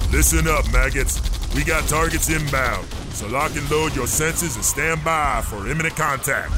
Listen up, maggots. We got targets inbound, so lock and load your senses and stand by for imminent contact.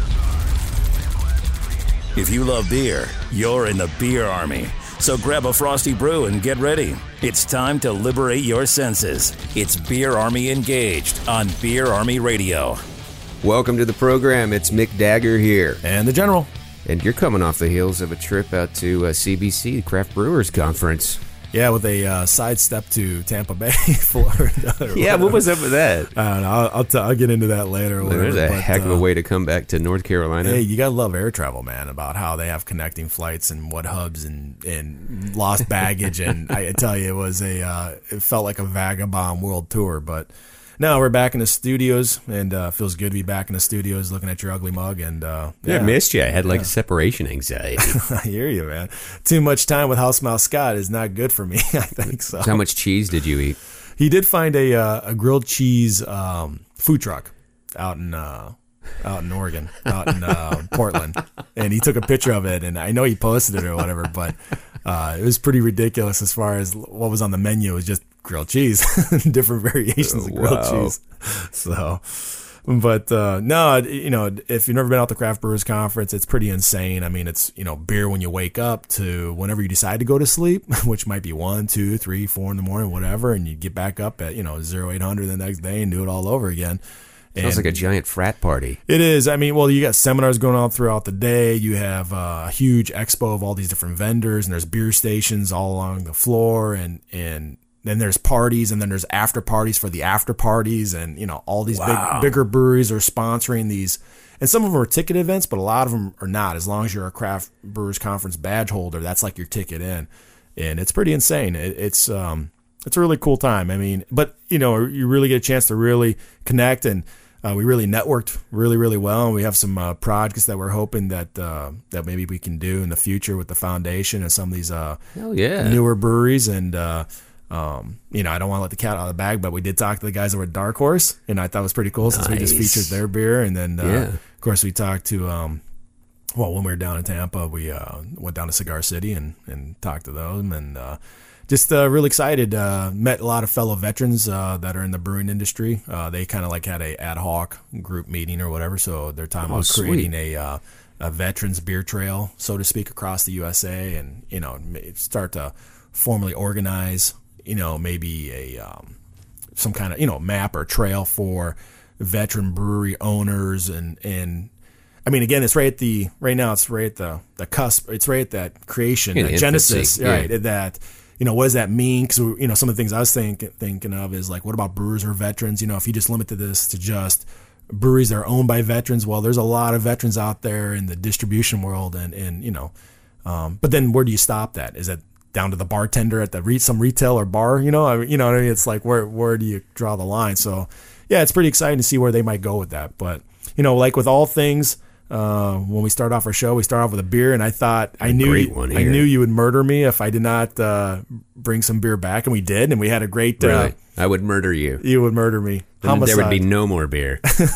If you love beer, you're in the beer army. So grab a Frosty Brew and get ready. It's time to liberate your senses. It's Beer Army Engaged on Beer Army Radio. Welcome to the program. It's Mick Dagger here. And the General. And you're coming off the heels of a trip out to CBC, the Craft Brewers Conference. Yeah, with a sidestep to Tampa Bay, Florida. Yeah, what was up with that? I don't know. I'll get into that later. There's a heck of a way to come back to North Carolina. Hey, you gotta love air travel, man. About how they have connecting flights and what hubs and lost baggage, and I tell you, it felt like a vagabond world tour. But now we're back in the studios, and feels good to be back in the studios, looking at your ugly mug. And I missed you. I had separation anxiety. I hear you, man. Too much time with Housemouse Scott is not good for me. I think so. How much cheese did you eat? He did find a grilled cheese food truck out in Oregon, out in Portland, and he took a picture of it, and I know he posted it or whatever, but it was pretty ridiculous as far as what was on the menu. It was just grilled cheese, different variations of grilled cheese. So, but no, if you've never been out to Craft Brewers Conference, it's pretty insane. I mean, it's beer when you wake up to whenever you decide to go to sleep, which might be 1, 2, 3, 4 in the morning, whatever, and you get back up at 0800 the next day and do it all over again. Sounds like a giant frat party. It is. I mean, well, you got seminars going on throughout the day. You have a huge expo of all these different vendors, and there's beer stations all along the floor, and then there's parties, and then there's after parties for the after parties, and all these bigger breweries are sponsoring these, and some of them are ticket events, but a lot of them are not. As long as you're a Craft Brewers Conference badge holder, that's like your ticket in, and it's pretty insane. It's a really cool time. I mean, but you really get a chance to really connect, and we really networked really, really well, and we have some projects that we're hoping that maybe we can do in the future with the foundation and some of these newer breweries. And I don't want to let the cat out of the bag, but we did talk to the guys over at Dark Horse, and I thought it was pretty cool since we just featured their beer. And then, of course, we talked to when we were down in Tampa, we went down to Cigar City and talked to them, and just really excited. Met a lot of fellow veterans that are in the brewing industry. They kind of had a ad hoc group meeting or whatever. So they're talking about creating a veterans beer trail, so to speak, across the USA, and start to formally organize, maybe some kind of map or trail for veteran brewery owners, and I mean, again, it's right now it's right at the cusp. It's right at that creation, that genesis, right? That. What does that mean? Because, some of the things I was thinking of is what about brewers or veterans? If you just limited this to just breweries that are owned by veterans, well, there's a lot of veterans out there in the distribution world, but then where do you stop that? Is that down to the bartender at some retail or bar? It's where do you draw the line? So, yeah, it's pretty exciting to see where they might go with that. But, with all things, when we start off our show, we start off with a beer, and I thought I knew you would murder me if I did not bring some beer back, and we did, and we had a great. Really? I would murder you. You would murder me. There would be no more beer.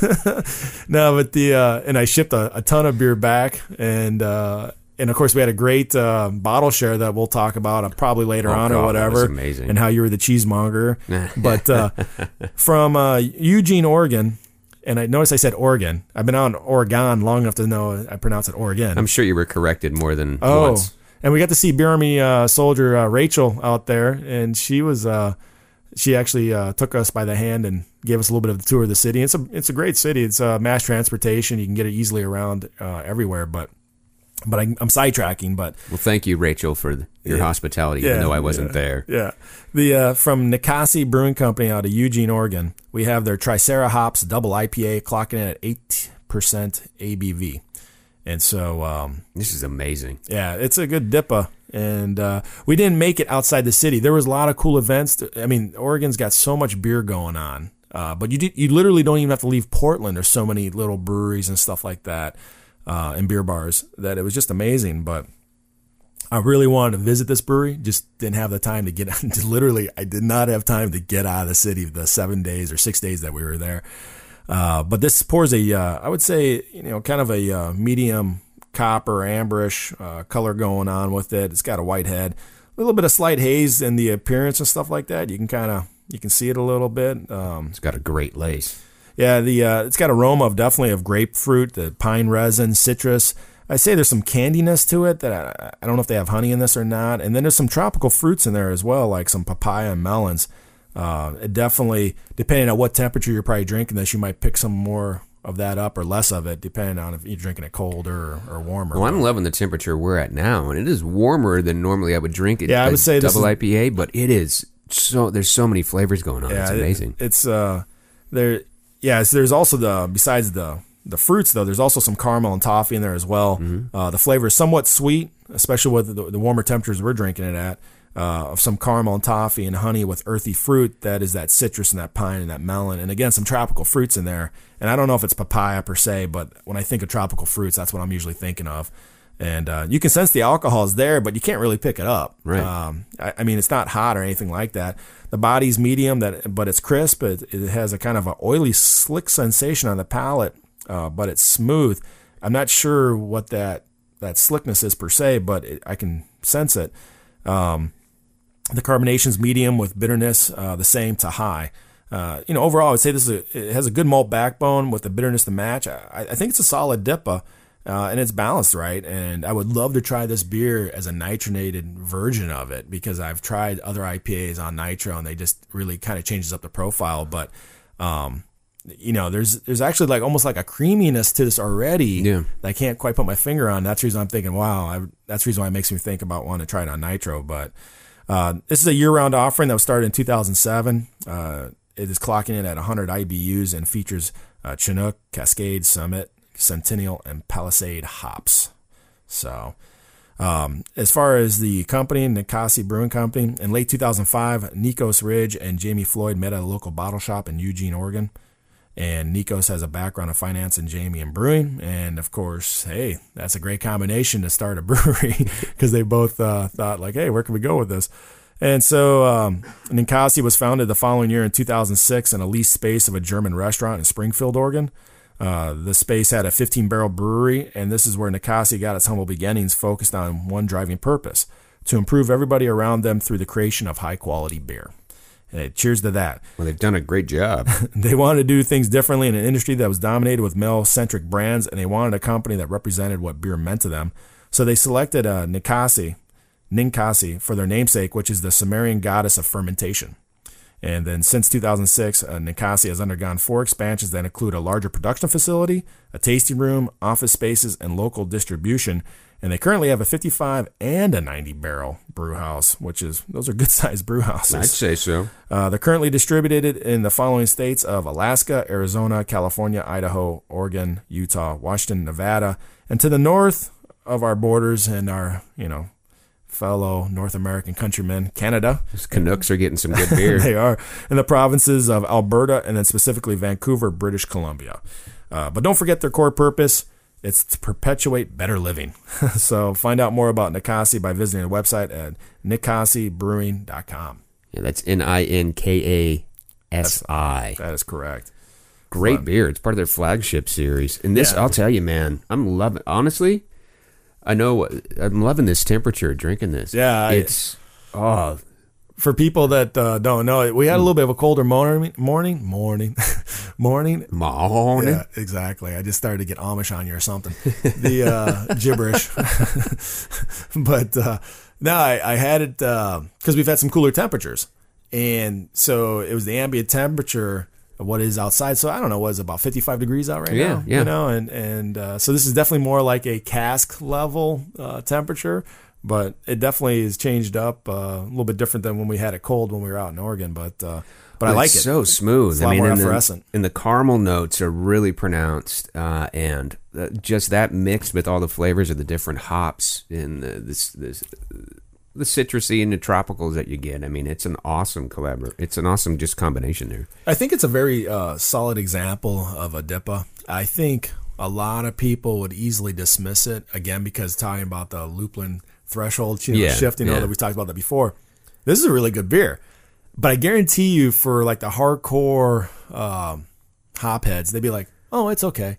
No, but and I shipped a ton of beer back, and of course we had a great bottle share that we'll talk about probably later on or whatever. That was amazing. And how you were the cheesemonger, but from Eugene, Oregon. And I noticed I said Oregon. I've been out in Oregon long enough to know I pronounce it Oregon. I'm sure you were corrected more than once. And we got to see Beer Army soldier Rachel out there, and she was she actually took us by the hand and gave us a little bit of the tour of the city. It's a great city. It's mass transportation. You can get it easily around everywhere, but I'm sidetracking. But well, thank you, Rachel, for your hospitality, even though I wasn't there. Yeah, from Nikasi Brewing Company out of Eugene, Oregon, we have their Tricera Hops Double IPA, clocking in at 8% ABV, and so this is amazing. Yeah, it's a good DIPA, and we didn't make it outside the city. There was a lot of cool events. I mean, Oregon's got so much beer going on, but you literally don't even have to leave Portland. There's so many little breweries and stuff like that. And beer bars that it was just amazing. But I really wanted to visit this brewery, just didn't have the time to get literally I did not have time to get out of the city the 7 days or 6 days that we were there. But this pours I would say, kind of a medium copper amberish color going on with it. It's got a white head, little bit of slight haze in the appearance and stuff like that. You can see it a little bit. It's got a great lace. Yeah, it's got aroma definitely of grapefruit, the pine resin, citrus. I say there's some candiness to it that I don't know if they have honey in this or not. And then there's some tropical fruits in there as well, like some papaya and melons. It definitely, depending on what temperature you're probably drinking this, you might pick some more of that up or less of it, depending on if you're drinking it colder or warmer. Well, I'm loving the temperature we're at now, and it is warmer than normally I would drink it. Yeah, I would say double IPA, but it is there's so many flavors going on. Yeah, it's amazing. It's there. Yeah, there's also besides the fruits though, there's also some caramel and toffee in there as well. Mm-hmm. The flavor is somewhat sweet, especially with the warmer temperatures we're drinking it at. Of some caramel and toffee and honey with earthy fruit that is that citrus and that pine and that melon, and again some tropical fruits in there. And I don't know if it's papaya per se, but when I think of tropical fruits, that's what I'm usually thinking of. And you can sense the alcohol is there, but you can't really pick it up. Right. I mean, it's not hot or anything like that. The body's medium, but it's crisp. It has a kind of an oily, slick sensation on the palate, but it's smooth. I'm not sure what that slickness is per se, but I can sense it. The carbonation's medium with bitterness the same to high. Overall, I would say it has a good malt backbone with the bitterness to match. I think it's a solid DIPA. And it's balanced right, and I would love to try this beer as a nitronated version of it because I've tried other IPAs on nitro and they just really kind of changes up the profile. But there's actually like almost like a creaminess to this already that I can't quite put my finger on. That's the reason I'm thinking, wow, that's the reason why it makes me think about wanting to try it on nitro. But this is a year-round offering that was started in 2007. It is clocking in at 100 IBUs and features Chinook, Cascade, Summit, Centennial, and Palisade hops. So as far as the company, Ninkasi Brewing Company, in late 2005, Nikos Ridge and Jamie Floyd met at a local bottle shop in Eugene, Oregon. And Nikos has a background in finance and Jamie in brewing. And of course, hey, that's a great combination to start a brewery because they both thought like, hey, where can we go with this? And so Ninkasi was founded the following year in 2006 in a leased space of a German restaurant in Springfield, Oregon. The space had a 15-barrel brewery, and this is where Ninkasi got its humble beginnings, focused on one driving purpose, to improve everybody around them through the creation of high-quality beer. Hey, cheers to that. Well, they've done a great job. They wanted to do things differently in an industry that was dominated with male-centric brands, and they wanted a company that represented what beer meant to them. So they selected Ninkasi for their namesake, which is the Sumerian goddess of fermentation. And then since 2006, Ninkasi has undergone 4 expansions that include a larger production facility, a tasting room, office spaces, and local distribution. And they currently have a 55 and a 90-barrel brew house, those are good-sized brew houses. I'd say so. They're currently distributed in the following states of Alaska, Arizona, California, Idaho, Oregon, Utah, Washington, Nevada, and to the north of our borders and our, fellow North American countrymen, Canada. Those Canucks are getting some good beer. They are. In the provinces of Alberta and then specifically Vancouver, British Columbia. But don't forget their core purpose. It's to perpetuate better living. So find out more about Ninkasi by visiting the website at ninkasibrewing.com. Yeah, that's Ninkasi. That is correct. Great beer. It's part of their flagship series. And this, I'll tell you, man, I'm loving. Honestly, I know I'm loving this temperature drinking this. Yeah, it's for people that don't know it, we had a little bit of a colder morning. Yeah, exactly. I just started to get Amish on you or something. The gibberish. But no, I had it because we've had some cooler temperatures, and so it was the ambient temperature of what is outside. So I don't know, what is it, about 55 degrees out right now? Yeah. And so this is definitely more like a cask level temperature, but it definitely has changed up a little bit different than when we had it cold when we were out in Oregon. But I like it. It's so smooth. It's a lot more effervescent. And the caramel notes are really pronounced, and just that mixed with all the flavors of the different hops in the citrusy and the tropicals that you get. I mean, it's an awesome It's an awesome just combination there. I think it's a very solid example of a DIPA. I think a lot of people would easily dismiss it, again, because talking about the lupulin threshold shift, that we talked about that before. This is a really good beer. But I guarantee you for like the hardcore hop heads, they'd be like, oh, it's okay.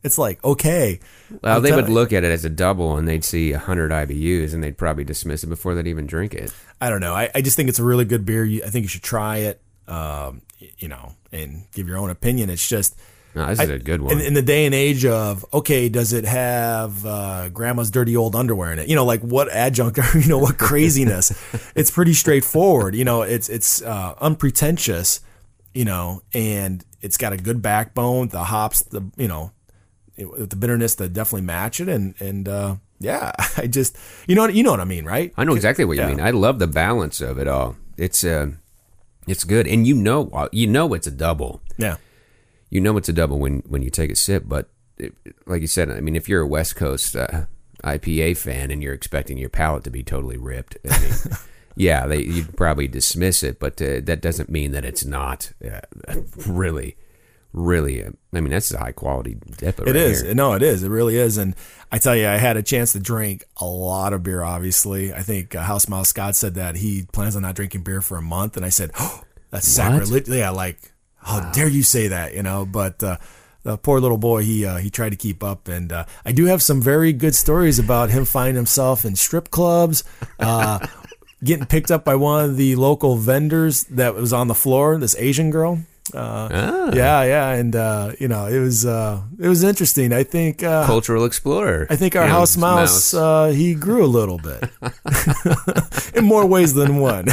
It's like, okay. Well, they would look at it as a double, and they'd see 100 IBUs, and they'd probably dismiss it before they'd even drink it. I don't know. I just think it's a really good beer. I think you should try it, and give your own opinion. It's just... No, this is a good one. In the day and age of, okay, does it have grandma's dirty old underwear in it? Like what adjunct or, what craziness? It's pretty straightforward. It's unpretentious, and it's got a good backbone. The hops, the bitterness that definitely match it. And yeah, I just, you know what I mean, right? I know exactly what you mean. I love the balance of it all. It's good. And it's a double. Yeah. It's a double when you take a sip, but like you said, I mean, if you're a West Coast IPA fan and you're expecting your palate to be totally ripped, I mean, yeah, you'd probably dismiss it, but that doesn't mean that it's not really, I mean, that's a high quality dip. It is. No, it is. It really is. And I tell you, I had a chance to drink a lot of beer, obviously. I think House Mouse Scott said that he plans on not drinking beer for a month, and I said, oh, that's sacrilege. Yeah, like, how dare you say that, But the poor little boy, he tried to keep up. And I do have some very good stories about him finding himself in strip clubs, getting picked up by one of the local vendors that was on the floor, this Asian girl. Yeah. And, it was interesting. I think... Cultural explorer. I think our house mouse, he grew a little bit. In more ways than one.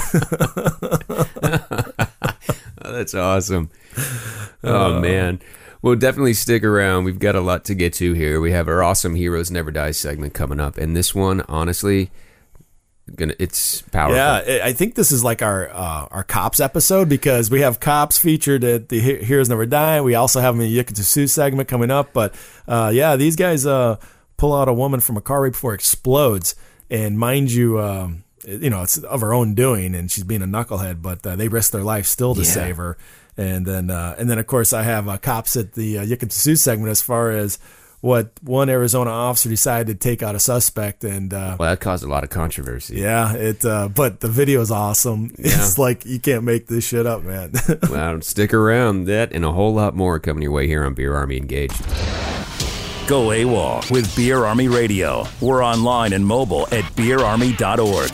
Oh, that's awesome. Oh, man. Well, definitely stick around. We've got a lot to get to here. We have our Awesome Heroes Never Die segment coming up. And this one, honestly, it's powerful. Yeah, I think this is like our Cops episode, because we have Cops featured at the Heroes Never Die. We also have them in the Yucca Sioux segment coming up. But, these guys pull out a woman from a car right before it explodes. And mind you... it's of her own doing, and she's being a knucklehead, but they risk their life still to save her. And then, of course, I have Cops at the Yucca Sioux segment as far as what one Arizona officer decided to take out a suspect. And well, that caused a lot of controversy. Yeah, but the video is awesome. Yeah. It's like you can't make this shit up, man. Well, stick around. That and a whole lot more coming your way here on Beer Army Engaged. Go AWOL with Beer Army Radio. We're online and mobile at beerarmy.org.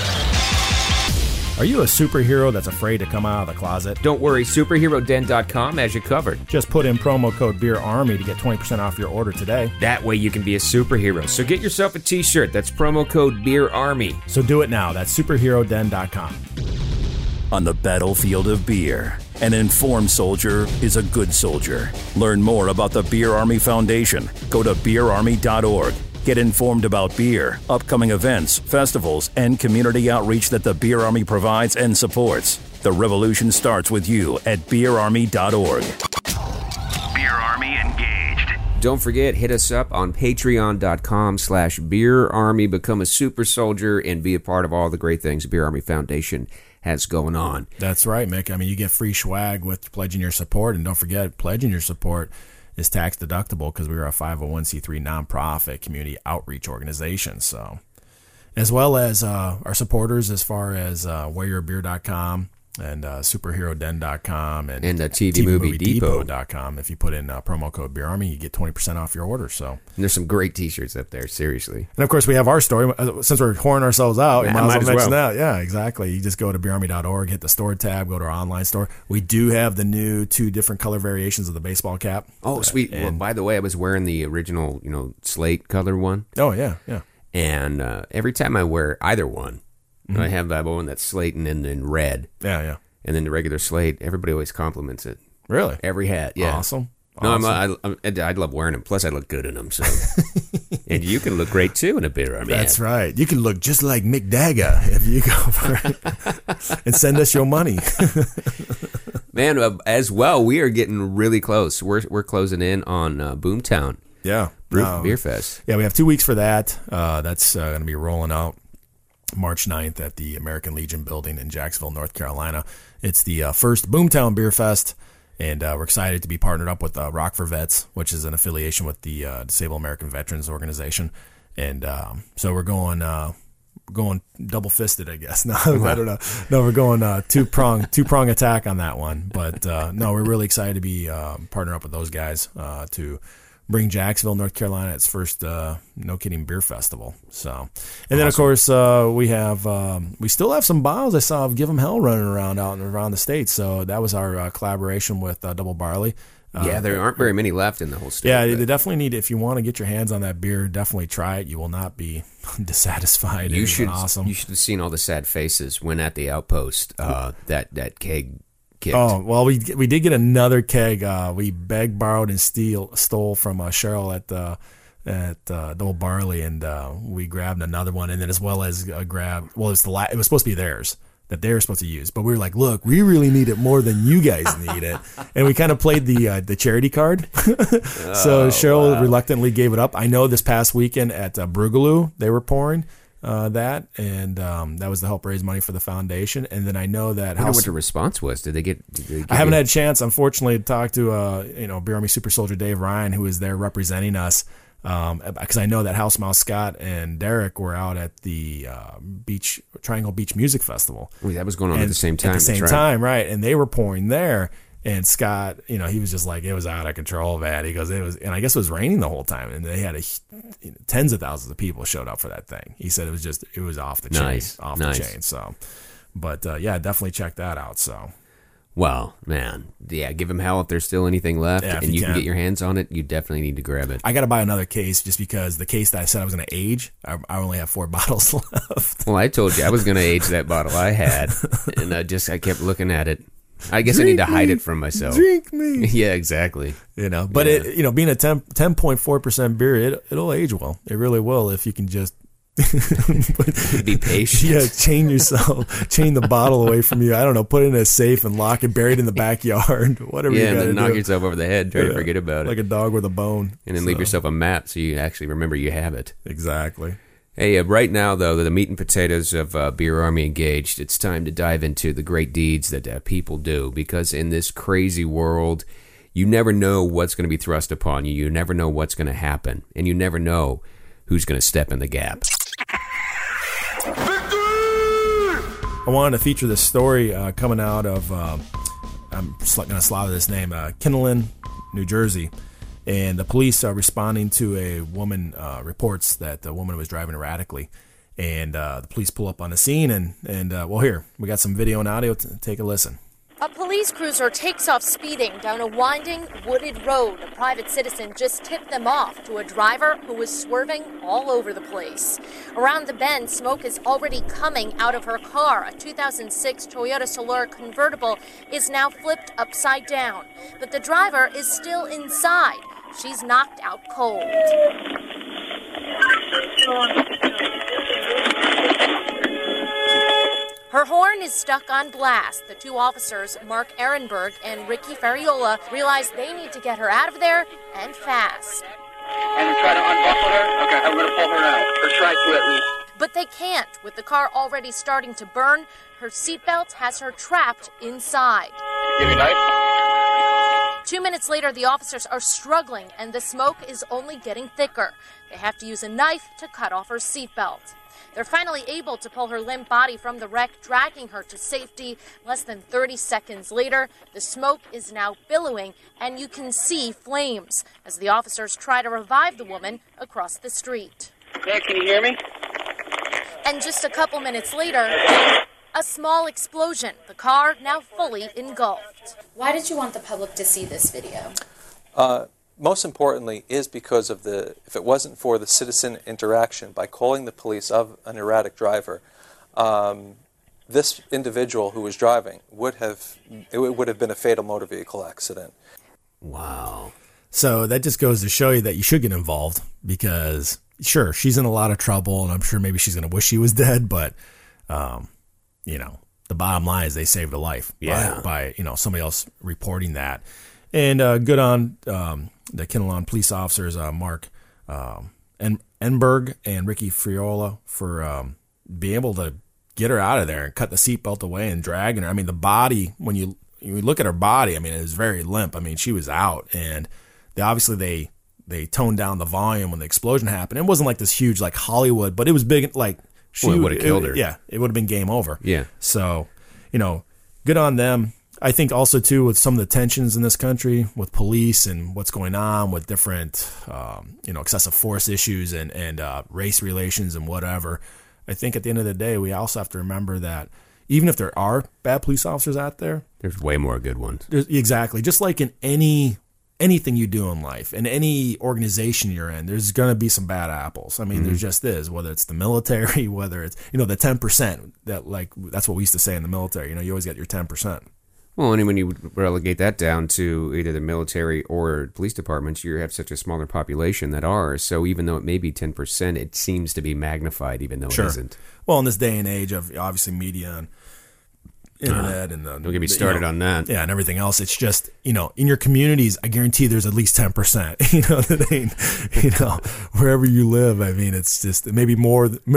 Are you a superhero that's afraid to come out of the closet? Don't worry, superheroden.com has you covered. Just put in promo code BeerArmy to get 20% off your order today. That way you can be a superhero. So get yourself a t-shirt. That's promo code BeerArmy. So do it now. That's superheroden.com. On the battlefield of beer, an informed soldier is a good soldier. Learn more about the Beer Army Foundation. Go to beerarmy.org. Get informed about beer, upcoming events, festivals, and community outreach that the Beer Army provides and supports. The revolution starts with you at beerarmy.org. Beer Army engaged. Don't forget, hit us up on patreon.com/beerarmy. Become a super soldier and be a part of all the great things Beer Army Foundation has going on. That's right, Mick. I mean, you get free swag with pledging your support, and don't forget, pledging your support is tax deductible because we are a 501c3 nonprofit community outreach organization. So, as well as our supporters as far as whereyourbeer.com and superheroden.com and TVMovieDepot.com. If you put in promo code Beer Army, you get 20% off your order. So, and there's some great t-shirts up there, seriously. And of course, we have our story. Since we're whoring ourselves out, you might as well mention that. Yeah, exactly. You just go to beerarmy.org, hit the store tab, go to our online store. We do have the new 2 different color variations of the baseball cap. Oh, sweet. Well, by the way, I was wearing the original, slate color one. Oh, yeah. And every time I wear either one, I have that one that's slate and then red. Yeah. And then the regular slate, everybody always compliments it. Really? Every hat, yeah. Awesome. No, I love wearing them. Plus, I look good in them. So, and you can look great too in a Beer Army. That's right. You can look just like Mick Daga if you go for it, and send us your money. Man, as well, we are getting really close. We're closing in on Boomtown. Yeah, Beer Fest. Yeah, we have 2 weeks for that. That's going to be rolling out March 9th at the American Legion building in Jacksonville, North Carolina. It's the first Boomtown Beer Fest. And we're excited to be partnered up with Rock for Vets, which is an affiliation with the Disabled American Veterans Organization. And so we're going double-fisted, I guess. No, I don't know. No, we're going two-prong attack on that one. But no, we're really excited to be partnering up with those guys to bring Jacksonville, North Carolina, its first No Kidding Beer Festival. So, and then of course we still have some bottles I saw of Give 'Em Hell running around out and around the state. So that was our collaboration with Double Barley. Yeah, there aren't very many left in the whole state. Yeah, they definitely need. If you want to get your hands on that beer, definitely try it. You will not be dissatisfied. You should. Awesome. You should have seen all the sad faces when at the outpost that keg kicked. Oh well, we did get another keg. We begged, borrowed, and stole from Cheryl at Double Barley, and we grabbed another one, and then as well as grabbed. Well, it was supposed to be theirs that they were supposed to use, but we were like, look, we really need it more than you guys need it, and we kind of played the charity card. So Cheryl reluctantly gave it up. I know this past weekend at Brugaloo they were pouring that, and that was to help raise money for the foundation. And then I know that I wonder what the response was. Did they get I haven't had a chance, unfortunately, to talk to Beer Army Super Soldier Dave Ryan, who is there representing us. Because I know that House Mouse Scott and Derek were out at the Triangle Beach Music Festival. Well, that was going on at the same time. At the same time, right? And they were pouring there. And Scott, he was just like, it was out of control, man. He goes, and I guess it was raining the whole time, and they had tens of thousands of people showed up for that thing. He said it was off the chain, the chain. So, but yeah, definitely check that out. So. Well, man, yeah, Give 'Em Hell if there's still anything left, and you can get your hands on it. You definitely need to grab it. I got to buy another case just because the case that I said I was going to age, I only have 4 bottles left. Well, I told you I was going to age that bottle I had, and I kept looking at it. I guess I need to hide it from myself. Drink me. Yeah, exactly. But it, being a 10.4% beer, it'll age well. It really will if you can just be patient. Yeah, chain the bottle away from you. I don't know, put it in a safe and lock it, buried in the backyard, whatever you got to do. And then knock yourself over the head, try to forget about it. Like a dog with a bone. And then leave yourself a map so you actually remember you have it. Exactly. Hey, right now, though, the meat and potatoes of Beer Army Engaged, it's time to dive into the great deeds that people do, because in this crazy world, you never know what's going to be thrust upon you. You never know what's going to happen, and you never know who's going to step in the gap. I wanted to feature this story coming out of, I'm going to slaughter this name, Kinnelon, New Jersey. And the police are responding to a woman, reports that the woman was driving erratically. And the police pull up on the scene, and well, here, we got some video and audio. Take a listen. A police cruiser takes off speeding down a winding, wooded road. A private citizen just tipped them off to a driver who was swerving all over the place. Around the bend, smoke is already coming out of her car. A 2006 Toyota Solar convertible is now flipped upside down. But the driver is still inside. She's knocked out cold. Her horn is stuck on blast. The 2 officers, Mark Ehrenberg and Ricky Ferriola, realize they need to get her out of there and fast. And try to unbuckle her? Okay, I'm going to pull her out, or try to at least. But they can't. With the car already starting to burn, her seatbelt has her trapped inside. Give me a knife. 2 minutes later, the officers are struggling, and the smoke is only getting thicker. They have to use a knife to cut off her seatbelt. They're finally able to pull her limp body from the wreck, dragging her to safety. Less than 30 seconds later, the smoke is now billowing, and you can see flames as the officers try to revive the woman across the street. Yeah, can you hear me? And just a couple minutes later, a small explosion. The car now fully engulfed. Why did you want the public to see this video? Most importantly is because of if it wasn't for the citizen interaction by calling the police of an erratic driver, this individual who was driving would have been a fatal motor vehicle accident. Wow. So that just goes to show you that you should get involved, because sure, she's in a lot of trouble, and I'm sure maybe she's going to wish she was dead, but the bottom line is they saved a life by somebody else reporting that. And good on the Kinnelon police officers, Mark Enberg and Ricky Friola, for being able to get her out of there and cut the seatbelt away and dragging her. I mean, the body, when you look at her body, I mean, it was very limp. I mean, she was out, and they toned down the volume when the explosion happened. It wasn't like this huge, like Hollywood, but it was big, like it would have killed her. Yeah, it would have been game over. Yeah. So, good on them. I think also too with some of the tensions in this country with police and what's going on with different, excessive force issues and race relations and whatever. I think at the end of the day, we also have to remember that even if there are bad police officers out there, there's way more good ones. Exactly. Just like in anything you do in life, in any organization you're in, there's going to be some bad apples. I mean, there just is, whether it's the military, whether it's, the 10% that's what we used to say in the military, you always get your 10%. Well, and when you relegate that down to either the military or police departments, you have such a smaller population that are. So even though it may be 10%, it seems to be magnified, even though it isn't. Well, in this day and age of obviously media and internet and don't get me started on that. Yeah, and everything else. It's just in your communities, I guarantee there's at least 10%. Wherever you live. I mean, it's just maybe it's more than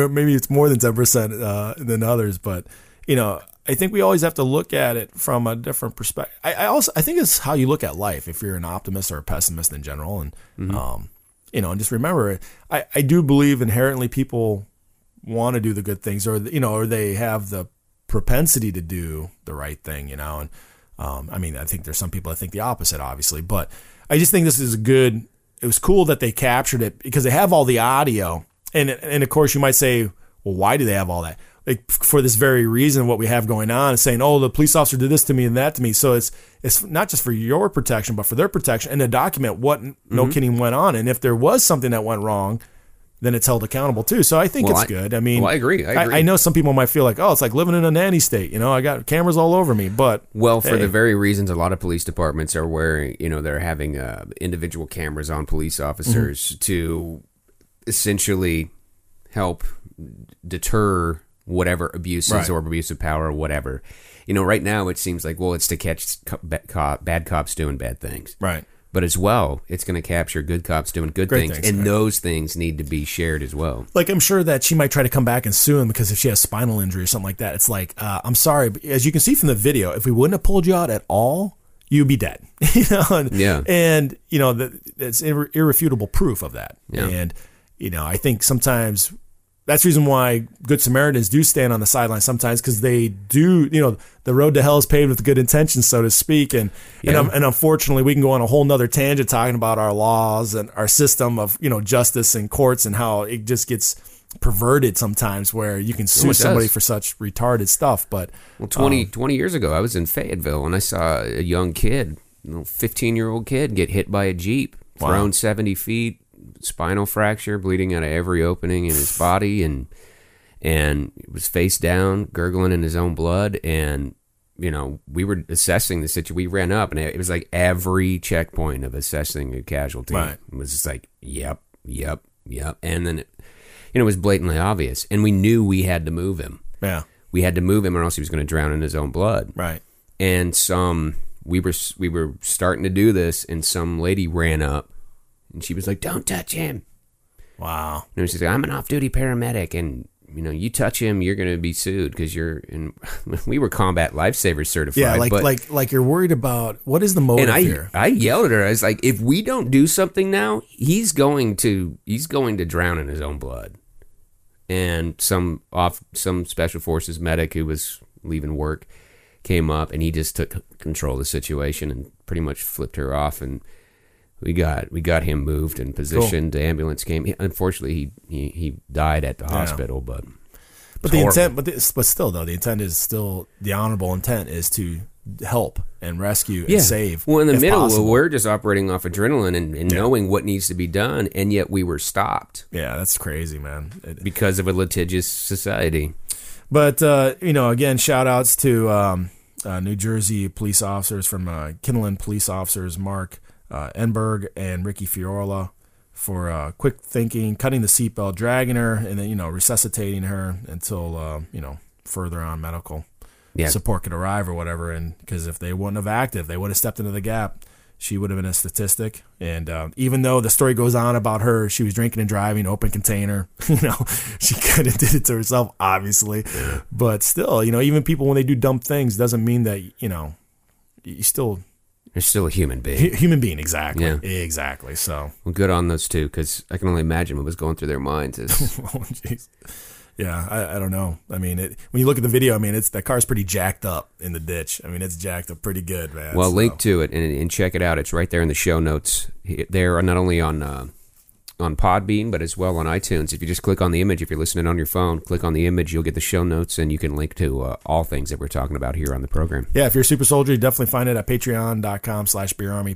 10% than others, but I think we always have to look at it from a different perspective. I think it's how you look at life. If you're an optimist or a pessimist in general, and and just remember, I do believe inherently people want to do the good things, or they have the propensity to do the right thing. And I think there's some people that think the opposite, obviously, but I just think this is it was cool that they captured it because they have all the audio, and of course you might say, well, why do they have all that? Like for this very reason, what we have going on is saying, oh, the police officer did this to me and that to me. So it's not just for your protection, but for their protection, and to document what no kidding went on. And if there was something that went wrong, then it's held accountable too. So I think it's good. I mean, I agree. I know some people might feel like, oh, it's like living in a nanny state. I got cameras all over me. But for the very reasons a lot of police departments are wearing, they're having individual cameras on police officers to essentially help deter whatever abuses or abuse of power or whatever. Right now it seems like, well, it's to catch bad cops doing bad things. Right. But as well, it's going to capture good cops doing good things. And those things need to be shared as well. Like, I'm sure that she might try to come back and sue him because if she has spinal injury or something like that, it's like, I'm sorry, but as you can see from the video, if we wouldn't have pulled you out at all, you'd be dead. And, that's irrefutable proof of that. Yeah. And, I think sometimes that's the reason why Good Samaritans do stand on the sidelines sometimes, because they do, the road to hell is paved with good intentions, so to speak. And unfortunately, we can go on a whole nother tangent talking about our laws and our system of, justice and courts and how it just gets perverted sometimes where you can sue somebody for such retarded stuff. But 20 years ago, I was in Fayetteville and I saw a young kid, 15-year-old kid, get hit by a Jeep, thrown 70 feet. Spinal fracture, bleeding out of every opening in his body, and was face down, gurgling in his own blood. And we were assessing the situation. We ran up, and it was like every checkpoint of assessing a casualty was just like, yep. And then it was blatantly obvious, and we knew we had to move him. Yeah, we had to move him, or else he was going to drown in his own blood. Right. And we were starting to do this, and some lady ran up. And she was like, don't touch him. Wow. And she's like, I'm an off-duty paramedic, and, you touch him, you're going to be sued because you're in... We were combat lifesavers certified. Yeah, like you're worried about, what is the motive here? I yelled at her. I was like, if we don't do something now, he's going to drown in his own blood. And some special forces medic who was leaving work came up, and he just took control of the situation and pretty much flipped her off, and we got him moved and positioned. Cool. The ambulance came. Unfortunately, he died at the hospital. But the intent, but still though, the intent is still the honorable intent is to help and rescue and save. Well, in the middle, we're just operating off adrenaline and knowing what needs to be done, and yet we were stopped. Yeah, that's crazy, man. Because of a litigious society. But again, shout outs to New Jersey police officers from Kinlan Police Officers Mark Enberg and Ricky Fiola for quick thinking, cutting the seatbelt, dragging her, and then resuscitating her until further on medical support could arrive or whatever. And because if they wouldn't have acted, if they would have stepped into the gap, she would have been a statistic. And even though the story goes on about her, she was drinking and driving, open container. She could have did it to herself, obviously. Yeah. But still, even people when they do dumb things doesn't mean that you still. They're still a human being. Human being, exactly. Yeah. Exactly. So, well, good on those two, because I can only imagine what was going through their minds. Oh, jeez. Yeah, I don't know. I mean, when you look at the video, I mean, that car's pretty jacked up in the ditch. I mean, it's jacked up pretty good, man. Well, link to it and check it out. It's right there in the show notes. They're not only on Podbean, but as well on iTunes. If you just click on the image, if you're listening on your phone, click on the image, you'll get the show notes, and you can link to all things that we're talking about here on the program. Yeah, if you're a super soldier, you definitely find it at patreon.com/beerarmy,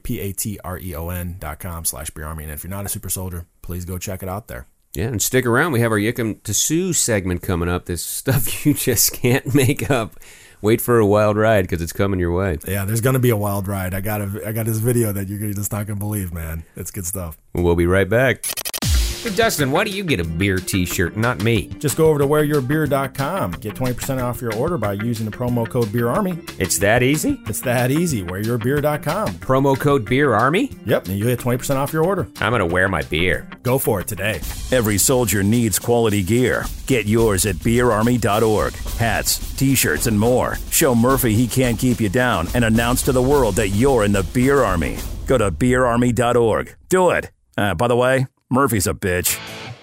patreon.com/beerarmy. And if you're not a super soldier, please go check it out there. Yeah, and stick around. We have our Yikum to Sue segment coming up. This stuff you just can't make up. Wait for a wild ride because it's coming your way. Yeah, there's going to be a wild ride. I got this video that you're just not going to believe, man. It's good stuff. We'll be right back. Hey, Dustin, why do you get a beer t-shirt, not me? Just go over to wearyourbeer.com. Get 20% off your order by using the promo code BeerArmy. It's that easy? It's that easy. Wearyourbeer.com. Promo code BeerArmy? Yep, and you get 20% off your order. I'm going to wear my beer. Go for it today. Every soldier needs quality gear. Get yours at beerarmy.org. Hats, t-shirts, and more. Show Murphy he can't keep you down and announce to the world that you're in the Beer Army. Go to beerarmy.org. Do it. By the way, Murphy's a bitch.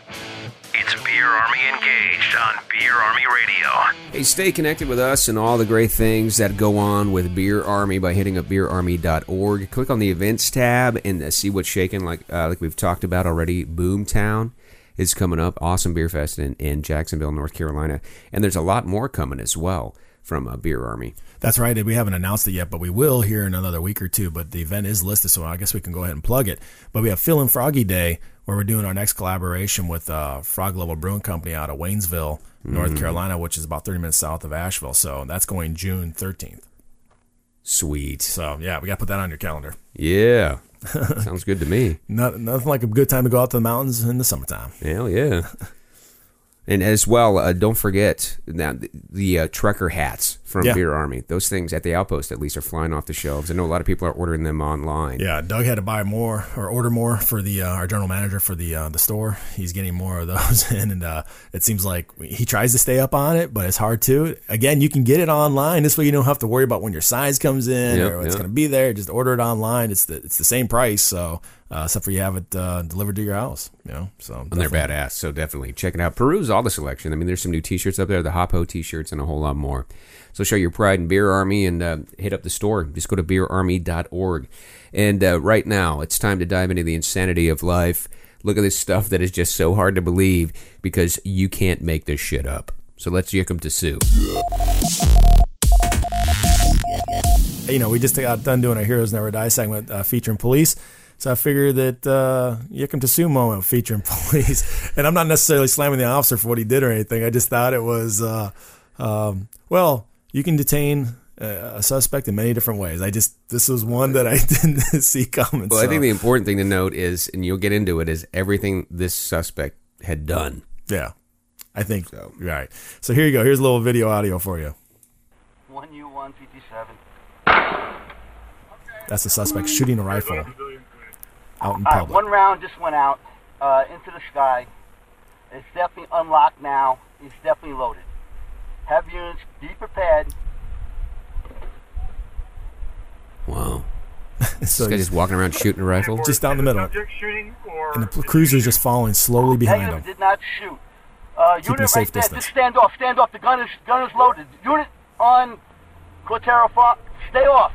It's Beer Army Engaged on Beer Army Radio. Hey, stay connected with us and all the great things that go on with Beer Army by hitting up beerarmy.org. Click on the events tab and see what's shaking. Like we've talked about already, Boomtown is coming up. Awesome beer fest in Jacksonville, North Carolina. And there's a lot more coming as well from Beer Army. That's right. We haven't announced it yet, but we will here in another week or two. But the event is listed, so I guess we can go ahead and plug it. But we have Phil and Froggy Day, where we're doing our next collaboration with Frog Level Brewing Company out of Waynesville, North Carolina, which is about 30 minutes south of Asheville. So that's going June 13th. Sweet. So, yeah, we got to put that on your calendar. Yeah. Sounds good to me. Nothing like a good time to go out to the mountains in the summertime. Hell yeah. And as well, don't forget now the trucker hats from Beer Army. Those things at the Outpost, at least, are flying off the shelves. I know a lot of people are ordering them online. Yeah, Doug had to buy more or order more for our general manager for the store. He's getting more of those in, and it seems like he tries to stay up on it, but it's hard to. Again, you can get it online. This way, you don't have to worry about when your size comes in or it's going to be there. Just order it online. It's the same price. So. Except for you have it delivered to your house, So and they're badass, so definitely check it out. Peruse all the selection. I mean, there's some new T-shirts up there, the Hoppo T-shirts, and a whole lot more. So show your pride in Beer Army and hit up the store. Just go to beerarmy.org. And right now, it's time to dive into the insanity of life. Look at this stuff that is just so hard to believe because you can't make this shit up. So let's Yikum to Sue. We just got done doing our Heroes Never Die segment featuring police. So I figured that Yikum to Sue moment featuring police. And I'm not necessarily slamming the officer for what he did or anything. I just thought it was, you can detain a suspect in many different ways. This was one that I didn't see coming. Well, I think the important thing to note is, and you'll get into it, is everything this suspect had done. Yeah, I think so. Right. So here you go. Here's a little video audio for you. 1U157. That's the suspect shooting a rifle. Out in public. One round just went out into the sky. It's definitely unlocked now. It's definitely loaded. Have units be prepared. Wow. So this guy just walking around shooting a rifle? Just down the middle. And the cruiser's just following slowly behind him. Did not shoot. Keeping a safe distance. Just stand off. Stand off. The gun is loaded. Unit on Cortero Farm. Stay off.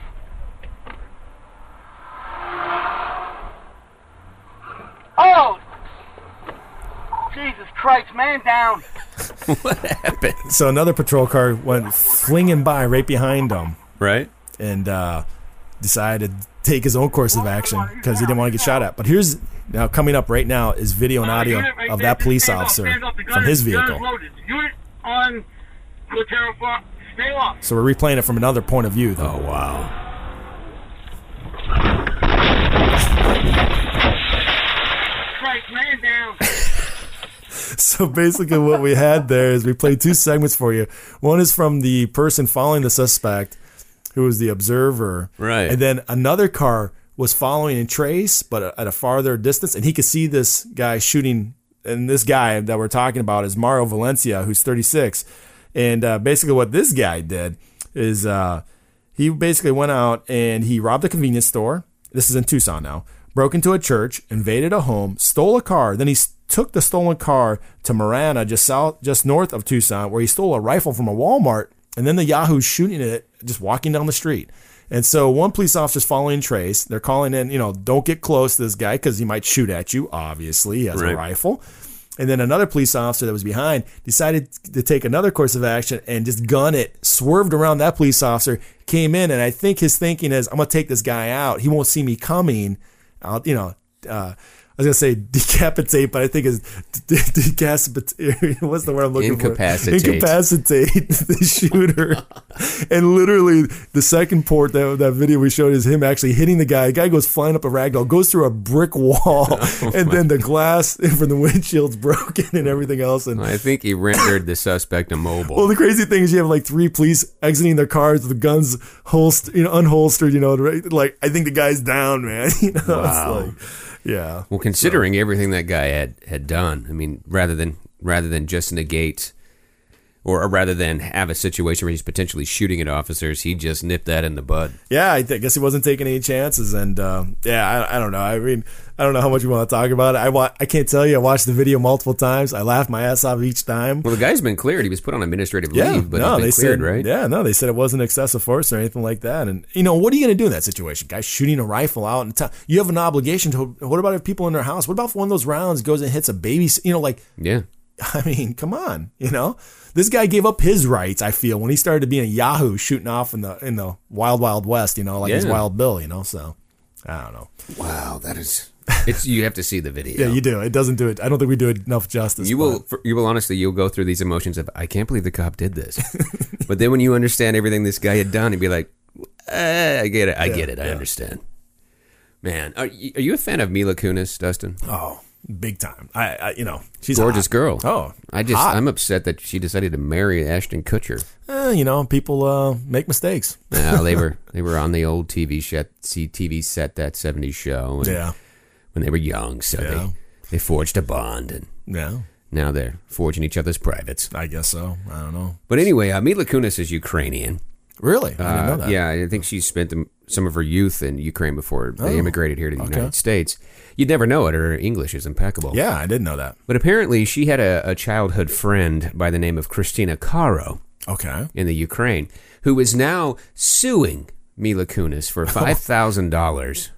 Oh! Jesus Christ, man down. What happened? So another patrol car went flinging by right behind him. Right. And decided to take his own course of action because he didn't want to get shot at. But now coming up right now is video and audio of that police officer from his vehicle. Unit on Cortero Farm. Stay off. So we're replaying it from another point of view, though. Oh, wow. Man down. So basically what we had there is we played two segments for you. One is from the person following the suspect, who was the observer. Right. And then another car was following in trace, but at a farther distance. And he could see this guy shooting. And this guy that we're talking about is Mario Valencia, who's 36. And basically what this guy did is he basically went out and he robbed a convenience store. This is in Tucson now. Broke into a church, invaded a home, stole a car. Then he took the stolen car to Marana, just north of Tucson, where he stole a rifle from a Walmart, and then the Yahoo's shooting it, just walking down the street. And so one police officer's following Trace. They're calling in, don't get close to this guy because he might shoot at you. Obviously, he has a rifle. And then another police officer that was behind decided to take another course of action and just gun it, swerved around that police officer, came in, and I think his thinking is, I'm going to take this guy out. He won't see me coming. I was going to say decapitate, but I think it's decapitate. What's the word I'm looking for? Incapacitate the shooter. And literally, the second port that video we showed is him actually hitting the guy. The guy goes flying up a ragdoll, goes through a brick wall, and then the glass from the windshield's broken and everything else. And I think he rendered the suspect immobile. Well, the crazy thing is you have like 3 police exiting their cars with the guns unholstered. Like I think the guy's down, man. Wow. It's like, yeah. Well, considering everything that guy had done, I mean, rather than just negate, or rather than have a situation where he's potentially shooting at officers, he just nipped that in the bud. Yeah, I guess he wasn't taking any chances, and I don't know. I mean, I don't know how much you want to talk about it. I can't tell you. I watched the video multiple times. I laughed my ass off each time. Well, the guy's been cleared. He was put on administrative leave, but he's been cleared, right? Yeah, no, they said it wasn't excessive force or anything like that. And, what are you going to do in that situation? Guys shooting a rifle out in town. You have an obligation to, what about if people in their house? What about if one of those rounds goes and hits a baby? Yeah. I mean, come on, This guy gave up his rights, I feel, when he started being a Yahoo shooting off in the wild, wild west, he's Wild Bill, so I don't know. Wow, that is... you have to see the video. Yeah, you do. It doesn't do it. I don't think we do enough justice. You will honestly, you'll go through these emotions of, I can't believe the cop did this. But then when you understand everything this guy had done, you'd be like, I get it. I get it. I understand. Man, are you a fan of Mila Kunis, Dustin? Oh, big time. She's gorgeous hot. girl. Oh, I'm upset that she decided to marry Ashton Kutcher. People make mistakes. Well, they were on the old TV set, that 70s show. And when they were young, so they forged a bond, and now they're forging each other's privates. I guess so. I don't know. But anyway, Mila Kunis is Ukrainian. Really? I didn't know that. Yeah, I think she spent some of her youth in Ukraine before they immigrated here to the United States. You'd never know it. Her English is impeccable. Yeah, I didn't know that. But apparently she had a childhood friend by the name of Christina Caro in the Ukraine, who is now suing Mila Kunis for $5,000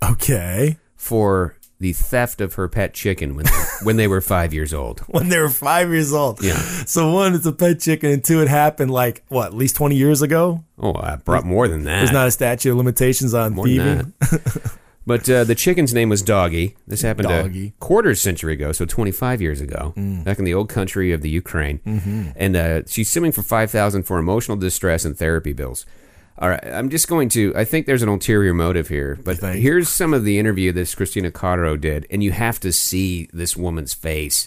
for the theft of her pet chicken when they were 5 years old. When they were 5 years old. Yeah. So 1, it's a pet chicken, and 2, it happened at least 20 years ago? Oh, I brought more than that. There's not a statute of limitations on more thieving? But the chicken's name was Doggy. This happened a quarter century ago, so 25 years ago, back in the old country of the Ukraine. Mm-hmm. And she's suing for $5,000 for emotional distress and therapy bills. All right, I think there's an ulterior motive here, but here's some of the interview this Christina Caro did, and you have to see this woman's face.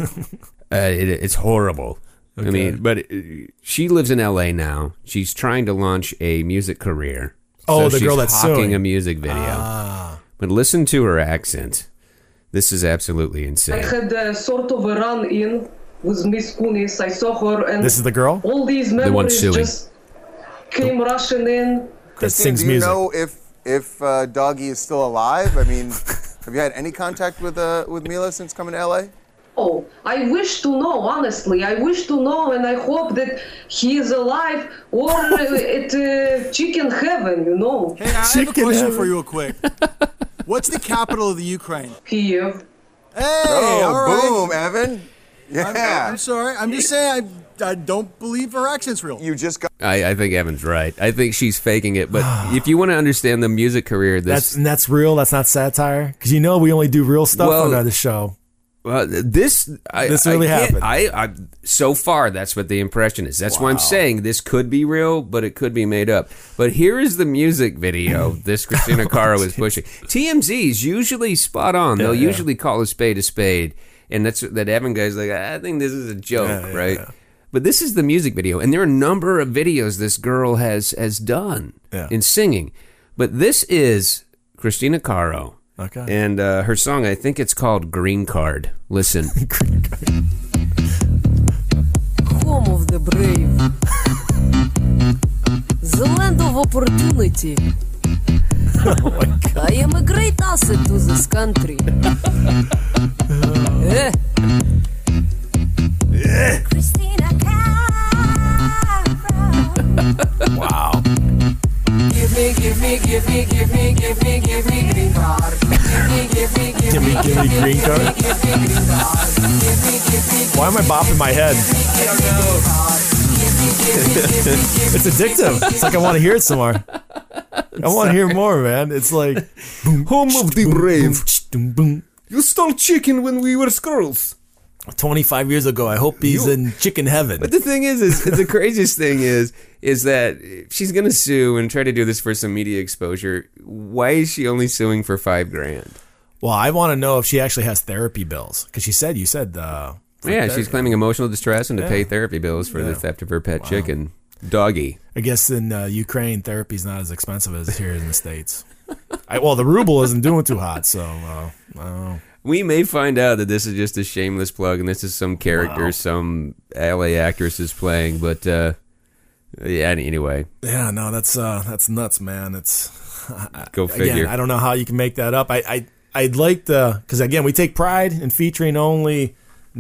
It's horrible. Okay. I mean, but she lives in L.A. now. She's trying to launch a music career. Oh, the girl that's hawking a music video. But listen to her accent. This is absolutely insane. I had sort of a run-in with Miss Kunis. I saw her, and this is the girl? All these memories just came rushing in. Christine, do you know if Doggy is still alive? I mean, have you had any contact with Mila since coming to L.A.? Oh, I wish to know, honestly. I wish to know, and I hope that he is alive or at chicken heaven, Hey, I have a question for you real quick. What's the capital of the Ukraine? Kyiv. Hey, all right. Boom, Evan. Yeah. I'm sorry. I'm just saying I don't believe her accent's real. You just got... I think Evan's right. I think she's faking it. But if you want to understand the music career... That's real? That's not satire? Because we only do real stuff on the show. Well, this really happened. So far, that's what the impression is. That's why I'm saying this could be real, but it could be made up. But here is the music video this Christina Caro is pushing. TMZ is usually spot on. They'll usually call a spade, and that Evan guy's like, I think this is a joke, right? Yeah. But this is the music video, and there are a number of videos this girl has done in singing. But this is Christina Caro. Okay. And her song, I think it's called Green Card. Listen. Green Card. Home of the brave. The land of opportunity. Oh my God. I am a great asset to this country. Wow. Give me green card. Give me green card. Why am I bopping my head? It's addictive. It's like I want to hear it some more. I want to hear more, man. It's like home of the brave. You stole chicken when we were squirrels. 25 years ago. I hope he's in chicken heaven. But the thing is the craziest thing is that if she's gonna sue and try to do this for some media exposure, why is she only suing for $5,000? Well, I want to know if she actually has therapy bills, because you said she's claiming emotional distress and to pay therapy bills for the theft of her pet chicken, Doggy. I guess in Ukraine, therapy's not as expensive as here in the States. Well, the ruble isn't doing too hot, so I don't know. We may find out that this is just a shameless plug and this is some character some LA actress is playing, but anyway. Yeah, no, that's nuts, man. It's go figure. Again, I don't know how you can make that up. I'd like because again, we take pride in featuring only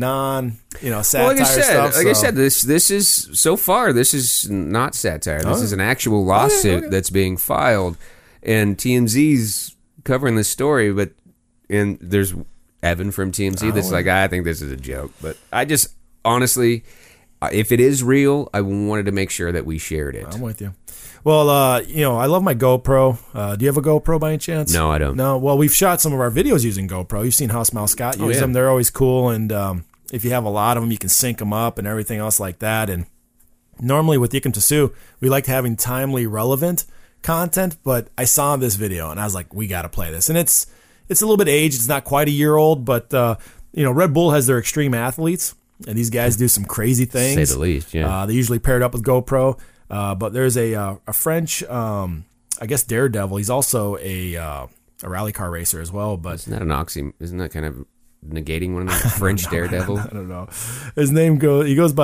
satire stuff. I said, this is so far. This is not satire. This is an actual lawsuit that's being filed, and TMZ's covering this story. And there's Evan from TMZ that's like, I think this is a joke. But I just honestly, if it is real, I wanted to make sure that we shared it. I'm with you. Well, I love my GoPro. Do you have a GoPro by any chance? No, I don't. No. Well, we've shot some of our videos using GoPro. You've seen House Mouse Scott use them. They're always cool. And if you have a lot of them, you can sync them up and everything else like that. And normally with Yikum Tasu, we like having timely, relevant content. But I saw this video and I was like, we got to play this. And it's a little bit aged. It's not quite a year old, but Red Bull has their extreme athletes, and these guys do some crazy things. Say the least. Yeah. They usually paired up with GoPro. But there's a French, I guess Daredevil. He's also a rally car racer as well. But isn't that an oxy? Isn't that kind of negating one of the French Daredevil? I don't know. His name is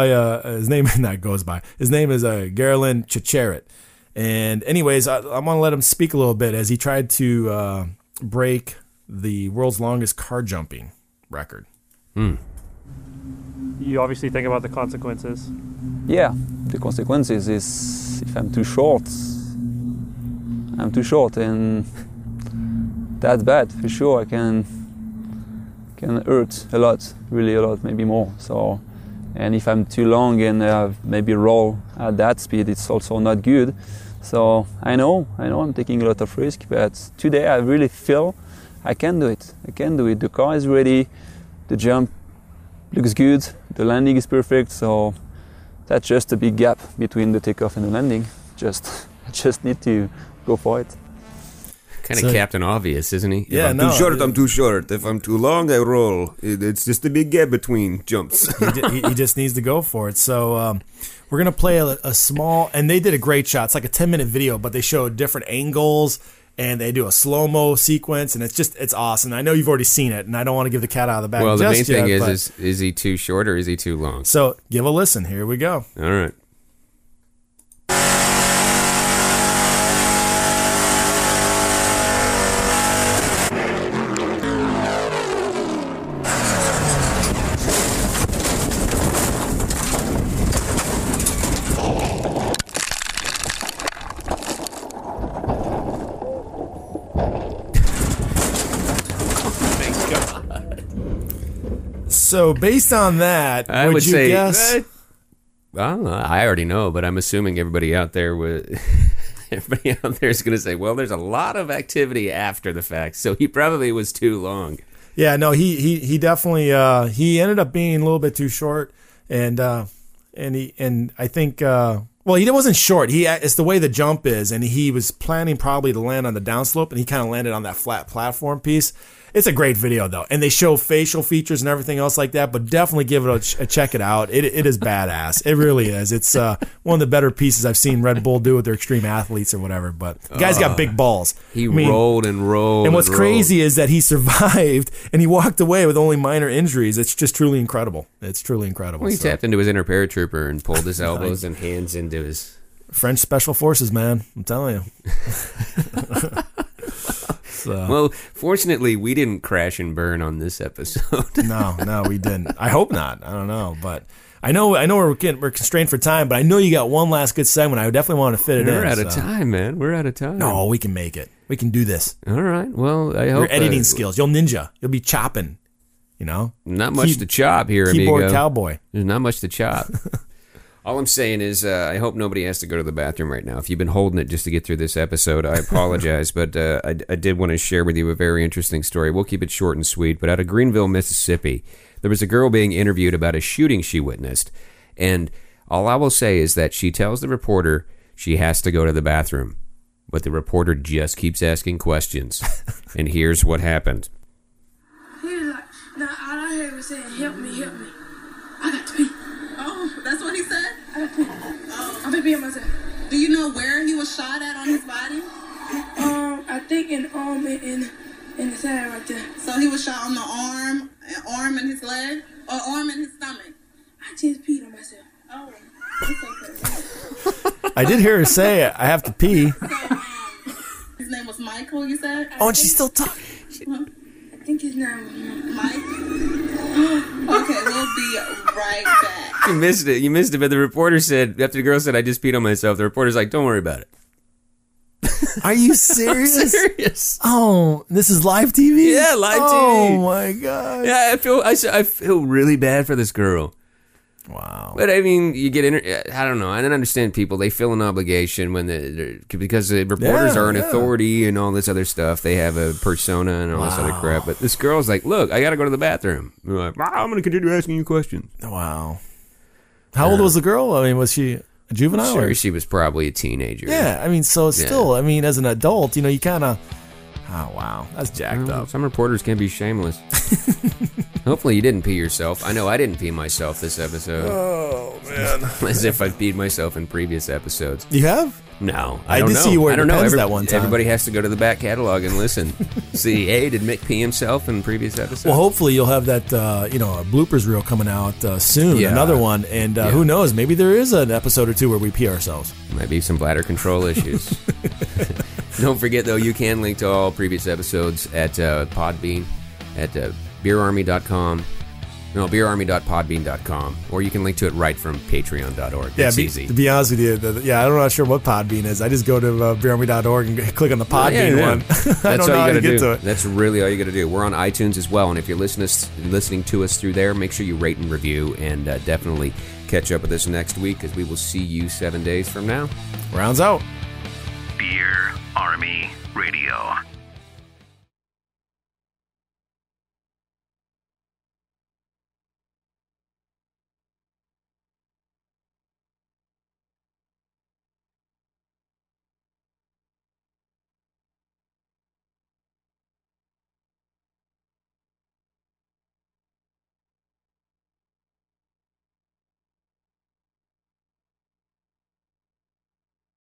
Gerlin Chicheret. And anyways, I want to let him speak a little bit as he tried to break the world's longest car jumping record. You obviously think about the consequences. Yeah, the consequences is if I'm too short, and that's bad for sure. I can hurt a lot, really a lot, maybe more. So, and if I'm too long and maybe roll at that speed, it's also not good. So I know I'm taking a lot of risk, but today I really feel I can do it. The car is ready, the jump looks good, the landing is perfect, so that's just a big gap between the takeoff and the landing. I just need to go for it. Kind of Captain Obvious, isn't he? Yeah, if I'm too short. If I'm too long, I roll. It's just a big gap between jumps. he just needs to go for it. So we're going to play a small, and they did a great shot. It's like a 10-minute video, but they show different angles, and they do a slow-mo sequence, and it's awesome. I know you've already seen it, and I don't want to give the cat out of the bag. Well, the main thing is he too short or is he too long? So give a listen. Here we go. All right. So based on that, I would you say, guess? I already know, but I'm assuming everybody out there is going to say, well, there's a lot of activity after the fact, so he probably was too long. Yeah, no, he definitely he ended up being a little bit too short, and I think well, he wasn't short. It's the way the jump is, and he was planning probably to land on the downslope, and he kind of landed on that flat platform piece. It's a great video, though, and they show facial features and everything else like that, but definitely give it a check it out. It is badass. It really is. It's one of the better pieces I've seen Red Bull do with their extreme athletes or whatever, but the guy's got big balls. He rolled and rolled. And what's crazy is that he survived, and he walked away with only minor injuries. It's just truly incredible. It's truly incredible. Well, he tapped into his inner paratrooper and pulled his elbows and hands into his... French Special Forces, man. I'm telling you. Well, fortunately, we didn't crash and burn on this episode. No, we didn't. I hope not. I don't know, but I know we're constrained for time, but I know you got one last good segment. I definitely want to fit it in. We're out of time, man. We're out of time. No, we can make it. We can do this. All right. Well, I hope your editing skills. You'll ninja. You'll be chopping. You know, not much to chop here, keyboard amigo. Cowboy. There's not much to chop. All I'm saying is, I hope nobody has to go to the bathroom right now. If you've been holding it just to get through this episode, I apologize, but I did want to share with you a very interesting story. We'll keep it short and sweet, but out of Greenville, Mississippi, there was a girl being interviewed about a shooting she witnessed, and all I will say is that she tells the reporter she has to go to the bathroom, but the reporter just keeps asking questions, and here's what happened. Now, all I heard was saying, help me. I got to pee. Oh, that's what he said? I got to pee. Oh. I've been peeing myself. Do you know where he was shot at on his body? I think in the arm and in the side right there. So he was shot on the arm and his leg? Or arm and his stomach? I just peed on myself. Oh, that's okay. I did hear her say, I have to pee. So, his name was Michael, you said? Oh, and she's still talking. I think his name was Mike. Okay, we'll be right back. You missed it, but the reporter said, after the girl said, I just peed on myself, the reporter's like, don't worry about it. Are you serious? I'm serious. Oh, this is live TV? Yeah, live TV. Oh, my God. Yeah, I feel really bad for this girl. Wow. But I mean, you get I don't know. I don't understand people. They feel an obligation when because the reporters are an authority and all this other stuff. They have a persona and all this other crap. But this girl's like, look, I got to go to the bathroom. I'm like, I'm going to continue asking you questions. Wow. How old was the girl? I mean, was she a juvenile? Sure, she was probably a teenager. Yeah, I mean, so still, I mean, as an adult, you kind of... Oh, wow. That's jacked up. Some reporters can be shameless. Hopefully you didn't pee yourself. I know I didn't pee myself this episode. Oh, man. As if I've peed myself in previous episodes. You have? No. I did see you wear Depends that one time. Everybody has to go to the back catalog and listen. See, hey, did Mick pee himself in previous episodes? Well, hopefully you'll have that, a bloopers reel coming out soon. Yeah. Another one. And who knows? Maybe there is an episode or two where we pee ourselves. Might be some bladder control issues. Don't forget, though, you can link to all previous episodes at Podbean, at beerarmy.com. No, beerarmy.podbean.com. Or you can link to it right from patreon.org. Yeah, it's easy. To be honest with you, I'm not sure what Podbean is. I just go to beerarmy.org and click on the Podbean one. I don't know how to get to it. That's really all you got to do. We're on iTunes as well, and if you're listening to us through there, make sure you rate and review, and definitely catch up with us next week, because we will see you 7 days from now. Rounds out. Beer Army Radio.